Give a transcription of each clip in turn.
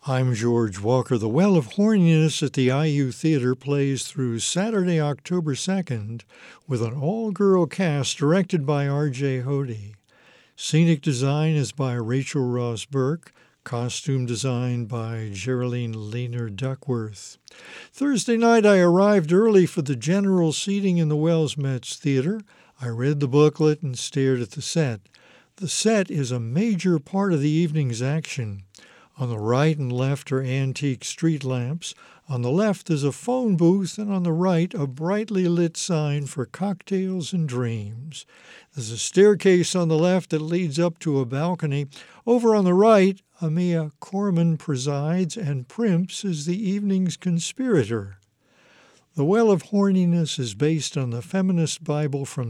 I'm George Walker. The Well of Horniness at the IU Theater plays through Saturday, October 2nd with an all-girl cast directed by R.J. Hody. Scenic design is by Rachel Ross Burke. Costume design by Geraldine Lehner Duckworth. Thursday night I arrived early for the general seating in the Wells Metz Theater. I read the booklet and stared at the set. The set is a major part of the evening's action. On the right and left are antique street lamps. On the left is a phone booth, and on the right a brightly lit sign for cocktails and dreams. There's a staircase on the left that leads up to a balcony. Over on the right, Amia Corman presides, and Primps is the evening's conspirator. The Well of Horniness is based on the feminist Bible from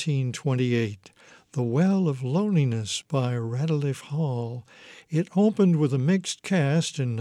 1928. The Well of Loneliness by Radcliffe Hall. It opened with a mixed cast in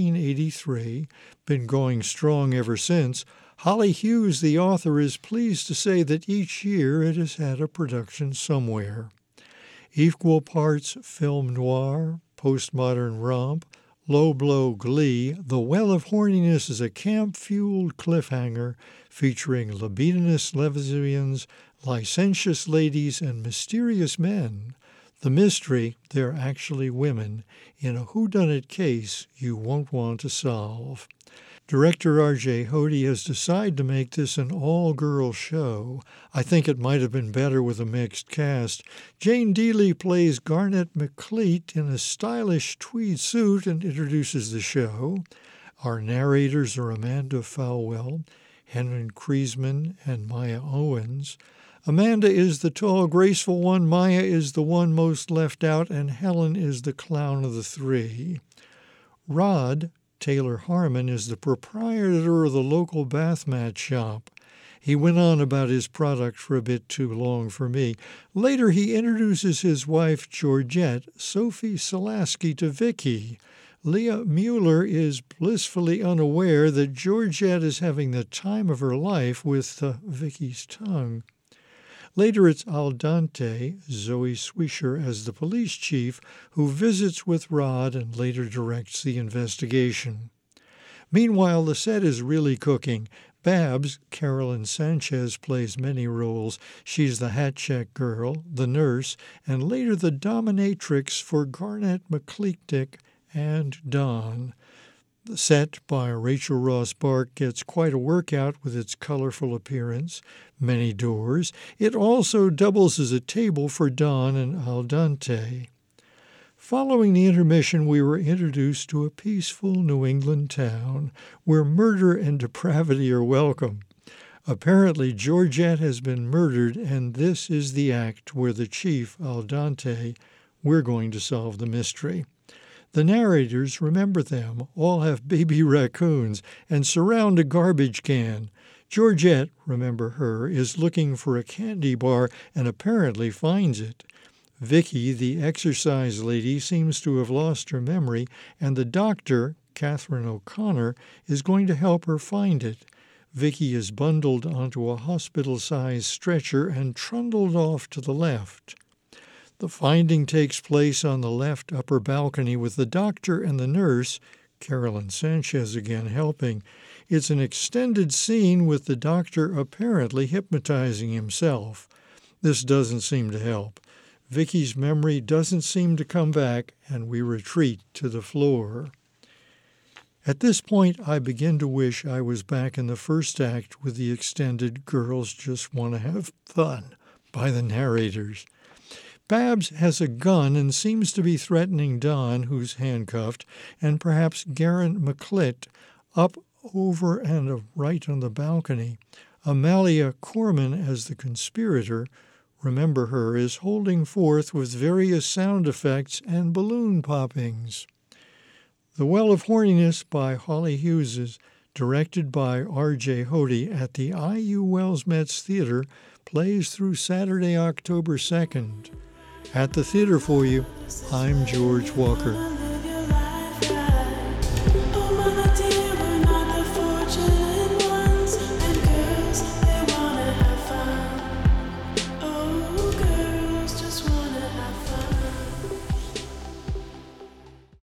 1983, been going strong ever since. Holly Hughes, the author, is pleased to say that each year it has had a production somewhere. Equal parts film noir, postmodern romp, low-blow glee, The Well of Horniness is a camp-fueled cliffhanger featuring libidinous lesbians, licentious ladies, and mysterious men. The mystery, they're actually women, in a whodunit case you won't want to solve. Director R.J. Hody has decided to make this an all-girl show. I think it might have been better with a mixed cast. Jane Dealey plays Garnet McCleet in a stylish tweed suit and introduces the show. Our narrators are Amanda Falwell, Henry Kreisman, and Maya Owens. Amanda is the tall, graceful one, Maya is the one most left out, and Helen is the clown of the three. Rod, Taylor Harmon, is the proprietor of the local bath mat shop. He went on about his product for a bit too long for me. Later he introduces his wife, Georgette, Sophie Solaski, to Vicky. Leah Mueller is blissfully unaware that Georgette is having the time of her life with Vicky's tongue. Later it's Al Dante, Zoe Swisher, as the police chief, who visits with Rod and later directs the investigation. Meanwhile, the set is really cooking. Babs, Carolyn Sanchez, plays many roles. She's the hat check girl, the nurse, and later the dominatrix for Garnet McCleetick and Don. The set by Rachel Ross Burke gets quite a workout with its colorful appearance, many doors. It also doubles as a table for Don and Al Dante. Following the intermission, we were introduced to a peaceful New England town where murder and depravity are welcome. Apparently, Georgette has been murdered, and this is the act where the chief, Al Dante, we're going to solve the mystery. The narrators, remember them, all have baby raccoons and surround a garbage can. Georgette, remember her, is looking for a candy bar and apparently finds it. Vicky, the exercise lady, seems to have lost her memory, and the doctor, Catherine O'Connor, is going to help her find it. Vicky is bundled onto a hospital-sized stretcher and trundled off to the left. The finding takes place on the left upper balcony with the doctor and the nurse, Carolyn Sanchez again, helping. It's an extended scene with the doctor apparently hypnotizing himself. This doesn't seem to help. Vicky's memory doesn't seem to come back, and we retreat to the floor. At this point, I begin to wish I was back in the first act with the extended Girls Just Want to Have Fun by the narrators. Babs has a gun and seems to be threatening Don, who's handcuffed, and perhaps Garrett McClit, up over and right on the balcony. Amalia Corman, as the conspirator, remember her, is holding forth with various sound effects and balloon poppings. The Well of Horniness by Holly Hughes is directed by R.J. Hody at the IU Wells Metz Theater, plays through Saturday, October 2nd. At the theater for you, I'm George Walker.